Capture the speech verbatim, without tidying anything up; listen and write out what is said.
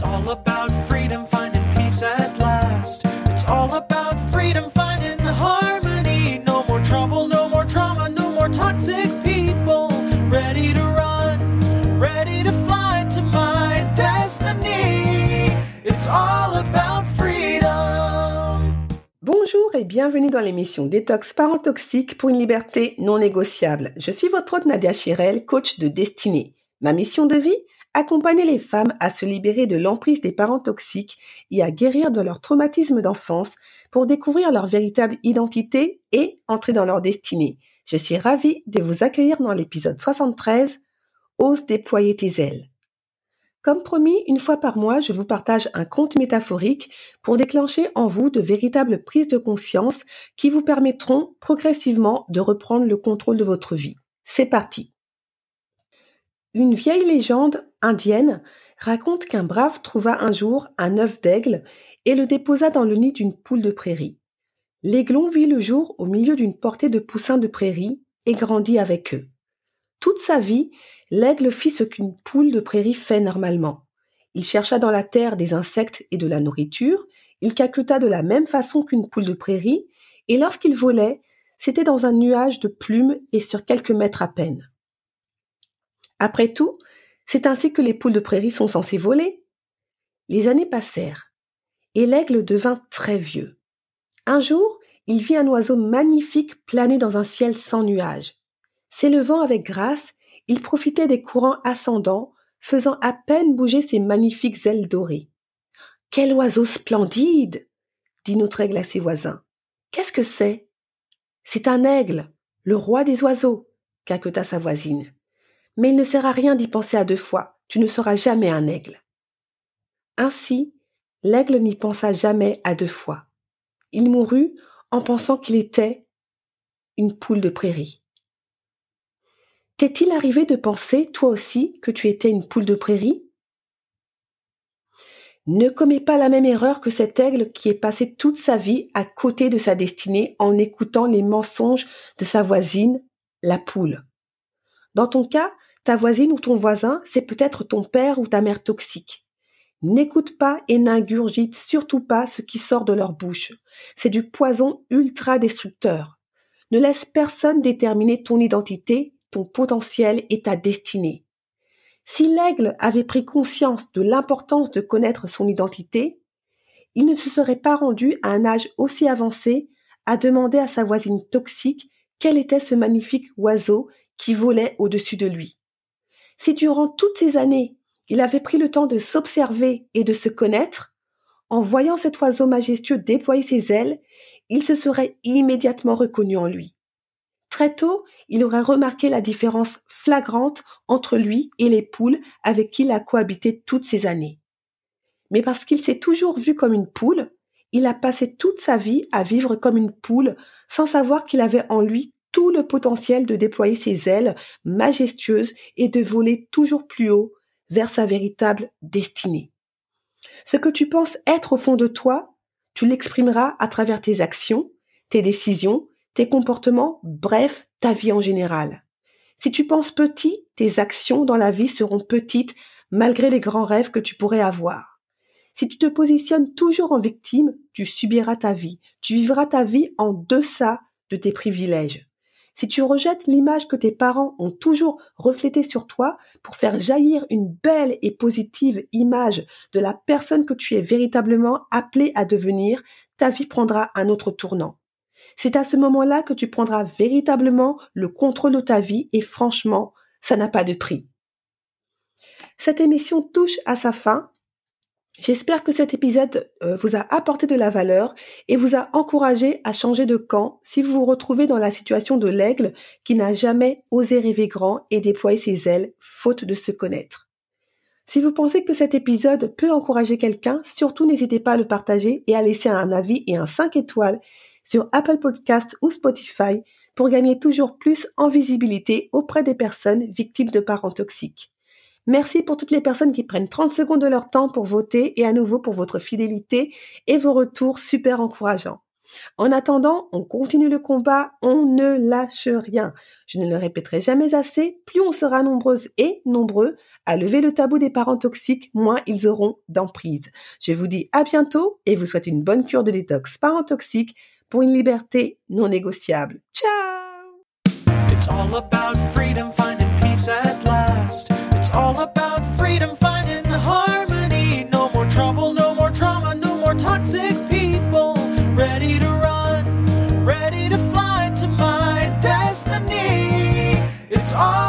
It's all about freedom, finding peace at last. It's all about freedom, finding harmony. No more trouble, no more drama, no more toxic people. Ready to run, ready to fly to my destiny. It's all about freedom. Bonjour et bienvenue dans l'émission Détox Parents Toxiques pour une liberté non négociable. Je suis votre hôte Nadia Chirel, coach de destinée. Ma mission de vie ? Accompagner les femmes à se libérer de l'emprise des parents toxiques et à guérir de leur traumatisme d'enfance pour découvrir leur véritable identité et entrer dans leur destinée. Je suis ravie de vous accueillir dans l'épisode soixante-treize « Ose déployer tes ailes ». Comme promis, une fois par mois, je vous partage un conte métaphorique pour déclencher en vous de véritables prises de conscience qui vous permettront progressivement de reprendre le contrôle de votre vie. C'est parti! Une vieille légende indienne raconte qu'un brave trouva un jour un œuf d'aigle et le déposa dans le nid d'une poule de prairie. L'aiglon vit le jour au milieu d'une portée de poussins de prairie et grandit avec eux. Toute sa vie, l'aigle fit ce qu'une poule de prairie fait normalement. Il chercha dans la terre des insectes et de la nourriture, il caqueta de la même façon qu'une poule de prairie, et lorsqu'il volait, c'était dans un nuage de plumes et sur quelques mètres à peine. Après tout, c'est ainsi que les poules de prairie sont censées voler. Les années passèrent, et l'aigle devint très vieux. Un jour, il vit un oiseau magnifique planer dans un ciel sans nuages. S'élevant avec grâce, il profitait des courants ascendants, faisant à peine bouger ses magnifiques ailes dorées. « Quel oiseau splendide !» dit notre aigle à ses voisins. « Qu'est-ce que c'est ?»« C'est un aigle, le roi des oiseaux !» caqueta sa voisine. « Mais il ne sert à rien d'y penser à deux fois, tu ne seras jamais un aigle. » Ainsi, l'aigle n'y pensa jamais à deux fois. Il mourut en pensant qu'il était une poule de prairie. T'est-il arrivé de penser, toi aussi, que tu étais une poule de prairie ? Ne commets pas la même erreur que cet aigle qui est passé toute sa vie à côté de sa destinée en écoutant les mensonges de sa voisine, la poule. Dans ton cas, ta voisine ou ton voisin, c'est peut-être ton père ou ta mère toxique. N'écoute pas et n'ingurgite surtout pas ce qui sort de leur bouche. C'est du poison ultra destructeur. Ne laisse personne déterminer ton identité, ton potentiel et ta destinée. Si l'aigle avait pris conscience de l'importance de connaître son identité, il ne se serait pas rendu à un âge aussi avancé à demander à sa voisine toxique quel était ce magnifique oiseau qui volait au-dessus de lui. Si durant toutes ces années, il avait pris le temps de s'observer et de se connaître, en voyant cet oiseau majestueux déployer ses ailes, il se serait immédiatement reconnu en lui. Très tôt, il aurait remarqué la différence flagrante entre lui et les poules avec qui il a cohabité toutes ces années. Mais parce qu'il s'est toujours vu comme une poule, il a passé toute sa vie à vivre comme une poule sans savoir qu'il avait en lui tout le potentiel de déployer ses ailes majestueuses et de voler toujours plus haut vers sa véritable destinée. Ce que tu penses être au fond de toi, tu l'exprimeras à travers tes actions, tes décisions, tes comportements, bref, ta vie en général. Si tu penses petit, tes actions dans la vie seront petites malgré les grands rêves que tu pourrais avoir. Si tu te positionnes toujours en victime, tu subiras ta vie, tu vivras ta vie en deçà de tes privilèges. Si tu rejettes l'image que tes parents ont toujours reflétée sur toi pour faire jaillir une belle et positive image de la personne que tu es véritablement appelée à devenir, ta vie prendra un autre tournant. C'est à ce moment-là que tu prendras véritablement le contrôle de ta vie et franchement, ça n'a pas de prix. Cette émission touche à sa fin. J'espère que cet épisode euh, vous a apporté de la valeur et vous a encouragé à changer de camp si vous vous retrouvez dans la situation de l'aigle qui n'a jamais osé rêver grand et déployer ses ailes, faute de se connaître. Si vous pensez que cet épisode peut encourager quelqu'un, surtout n'hésitez pas à le partager et à laisser un avis et un cinq étoiles sur Apple Podcasts ou Spotify pour gagner toujours plus en visibilité auprès des personnes victimes de parents toxiques. Merci pour toutes les personnes qui prennent trente secondes de leur temps pour voter et à nouveau pour votre fidélité et vos retours super encourageants. En attendant, on continue le combat, on ne lâche rien. Je ne le répéterai jamais assez, plus on sera nombreuses et nombreux à lever le tabou des parents toxiques, moins ils auront d'emprise. Je vous dis à bientôt et vous souhaite une bonne cure de détox parents toxiques pour une liberté non négociable. Ciao! It's all about freedom, finding peace at last. It's all about freedom, finding harmony. No more trouble, no more drama, no more toxic people. Ready to run, ready to fly to my destiny. It's all